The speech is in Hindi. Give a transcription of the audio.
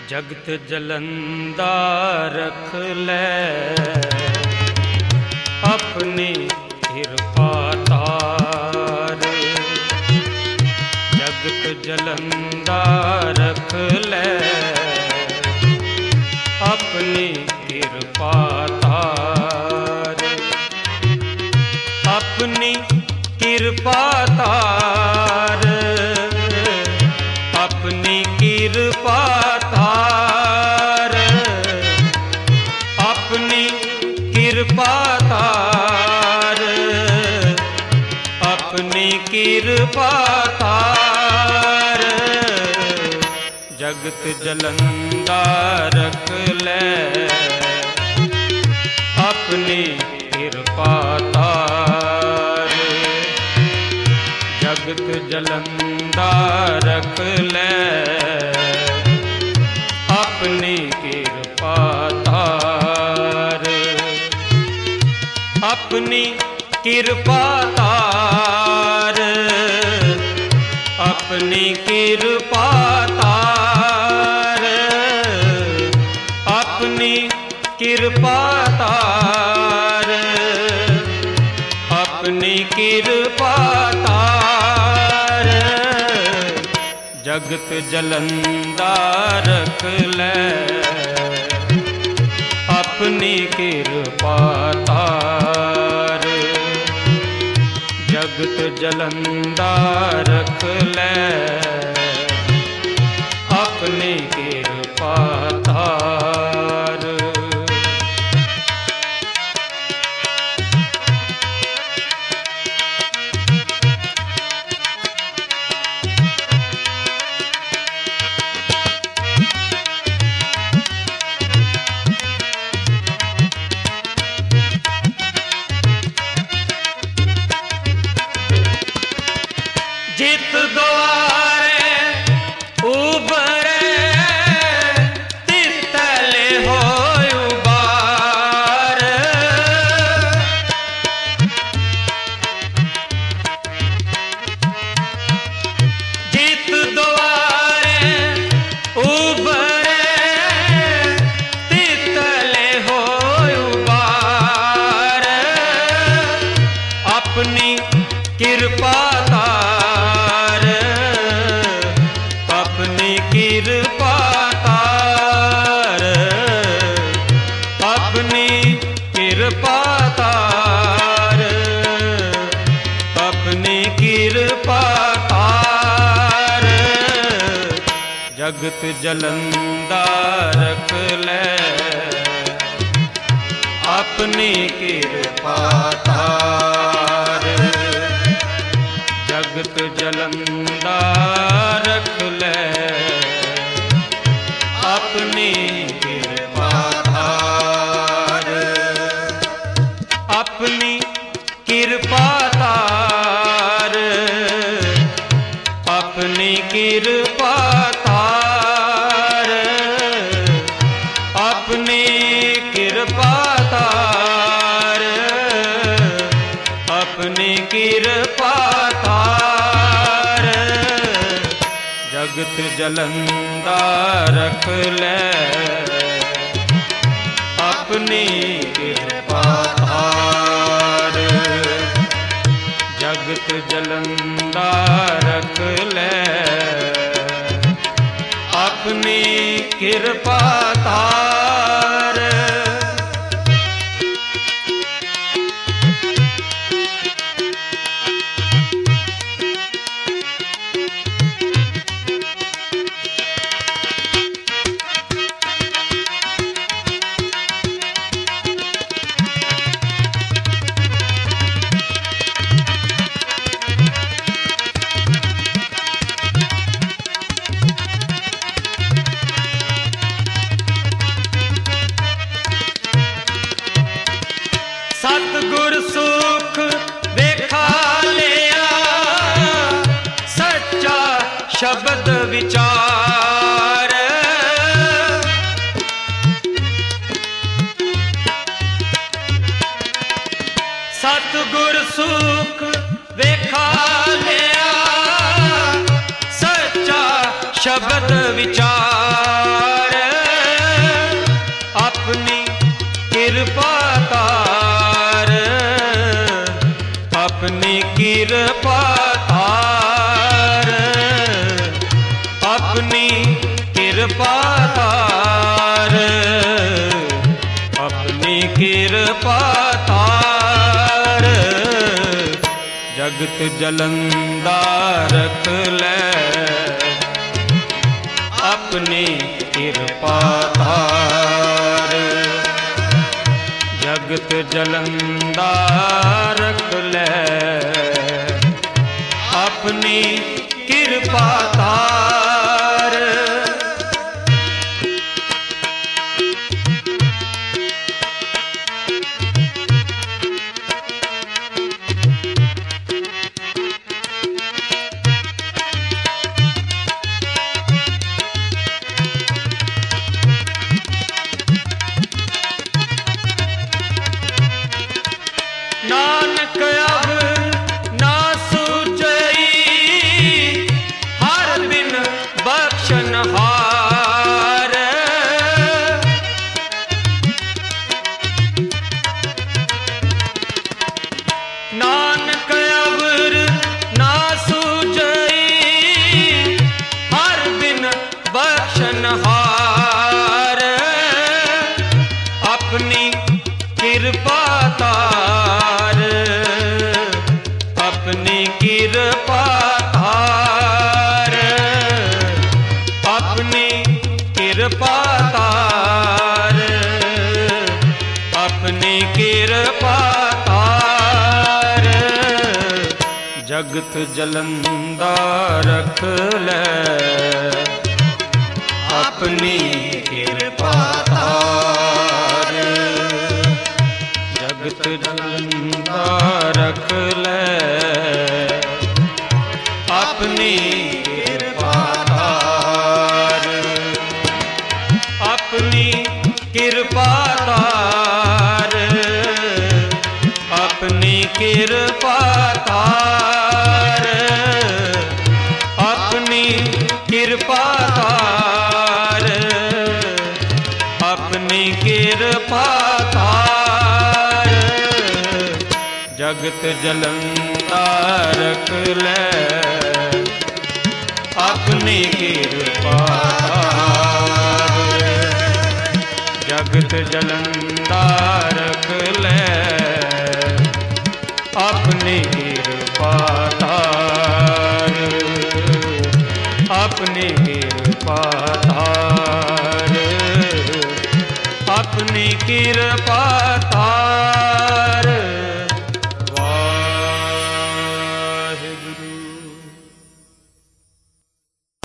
जगत जलंदा रख ले अपनी कृपा तार। जगत जलंदा रख ले अपनी कृपा तार। अपनी कृपा तार, अपनी कृपा तार, अपनी कृपा तार, अपनी कृपा तार। जगत जलंदा रख ले अपनी कृपा तार। जगत जलंदा रख ले अपनी कृपा तार। अपनी कृपा तार, अपनी कृपा तार, अपनी कृपा तार, अपनी कृपा तार। जगत जलंदा रख ले अपनी कृपा तार। जगत जलंदा रख ले अपनी कृपा तार। जित द्वारे उबरे तितले हो उबार। जित द्वारे उबरे तितले हो उबार। अपनी कृपा तार, अपनी कृपा तार, अपनी कृपा तार, अपनी कृपा तार। जगत जलंदा रख ले अपनी कृपा तार। जगत जलंदा रख ले अपनी कृपा तार। अपनी कृपा तार, अपनी कृपा तार, अपनी कृपा तार, अपनी कृपा तार। जगत जलंदा रख ले अपनी कृपा तार। जगत जलंदा रख ले अपनी कृपा तार। सतगुर सुख देखा लिया सच्चा शब्द विचार। सतगुर सुख देखा लिया सच्चा शब्द विचार। कृपा तार, अपनी कृपा तार, अपनी कृपा तार। जगत जलंदा रख ले अपनी कृपा तार, जगत जलंदा रख ले अपनी कृपा तार। नानक अब ना सूझई हर बिन बख्शनहार, नानक अब ना सूझई हर बिन बख्शनहार। अपनी कृपा तार, अपनी कृपा तार, अपनी कृपा तार, अपनी कृपा तार। जगत जलंदा रख ले अपनी कृपा तार, जगत जलंदा रख ले अपनी कृपा तार, अपनी कृपा तार, अपनी कृपा तार, अपनी कृपा तार, अपनी कृपा तार। जगत जलंदा रख ले अपनी कृपा तार, जगत जलंदा रख ले अपनी कृपा तार, अपनी कृपा तार, अपनी कृपा तार।